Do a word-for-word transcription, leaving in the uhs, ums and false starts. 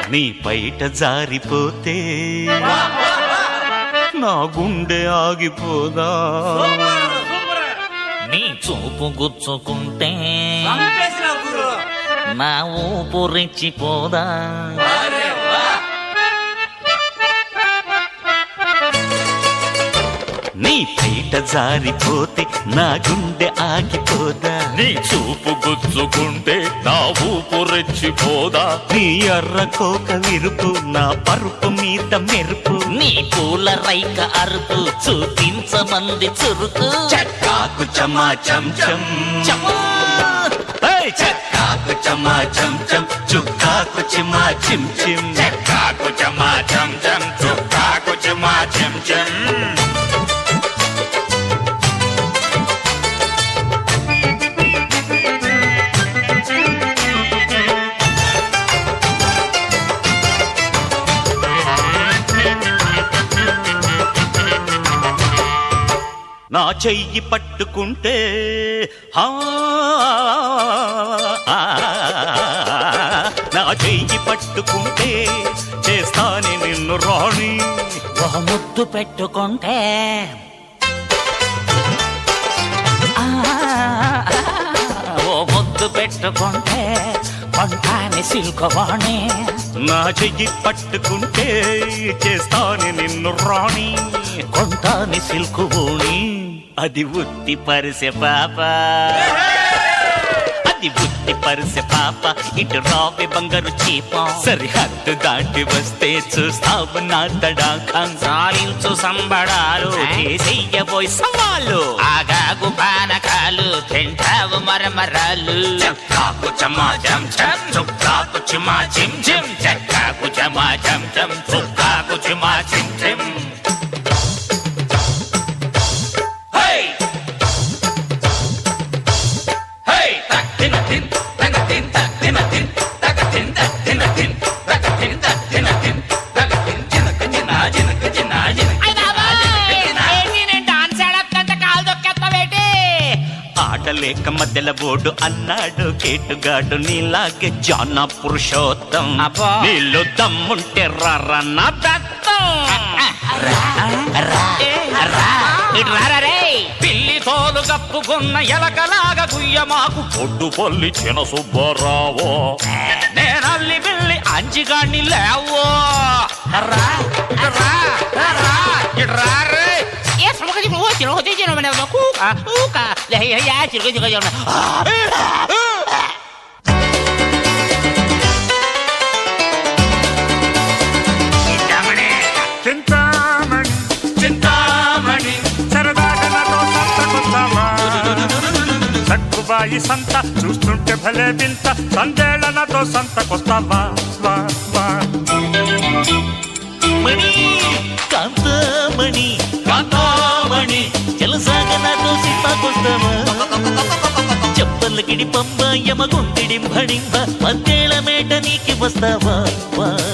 నీ బయట జారిపోతే నా గుండె ఆగిపోదా నీ చూపు గుచ్చుకుంటే నా ఊపు రెచ్చిపోదా నీ బయట జారిపోతే నా గుండె ఆగిపోదా నీ చూపు గుచ్చుకుంటే నా ఊపు రెచ్చిపోదా నీ ఎర్ర కోక విరుపు నా పరుపు మీద మెరుపు నీ పూల రైక అరుపు చూపించమంది చురుకు చక్కాకు చమా చం చం చక్కాకు చమా చం చం చుక్కాకు చిమా చిం చిం చక్కాకు చమా చం చం చుక్కాకు చిమా చిం చిం నా చెయ్యి పట్టుకుంటే నా చెయ్యి పట్టుకుంటే చేస్తానే నిన్ను రాణి ఒక ముద్దు పెట్టుకుంటే ఓ ముద్దు పెట్టుకుంటే కొంటాని సిల్కవాణి నా చెయ్యి పట్టుకుంటే చేస్తానే నిన్ను రాణి కొంటాని సిల్కువోణి అది ఉత్తి పరిసె పాప అది ఉత్తి పరిసె పాప ఇటు రావి బంగారు చీప సరిహద్దు దాటి వస్తే చూస్తావు నా తడాఖం సాలించు సంబడాలు చేసేయబోయ్ సవాలు ఆగాగు పానకాలు తింటావు మరమరాలు చక్కాకు చమా చం చం చుక్కాకు చిమా చిం చిం చక్కాకు చమా చం చం చుక్కాకు చిమా చిం చిం ఆటలేక మధ్యల బోర్డు అన్నాడు కేటుగాడు నీలాగే జానా పురుషోత్తం నీళ్ళు దమ్ముంటే రారా నా దత్తం పిల్లి తోలు కప్పుకున్న ఎలకలాగా గుయ్యమాకు పొడ్డు పల్లి చిన్న సుబ్బారావో నేనల్లి పిల్లి అంజిగాన్ని లేవో చింతామణి చింతామణి సరదాగా నాతో సంతకొస్తావా సక్కుబాయి సంత చూస్తుంటే భలే వింత సందేళ నాతో సంతకొస్తావా వా వా మణి కాంతమణి కాంతమణి జలసాగ నాతో సీతాకొస్తావా చెప్పల గిడి పంబ యమగుండిడింబడింబ మధ్యేళ మేట నీకి వస్తావా వా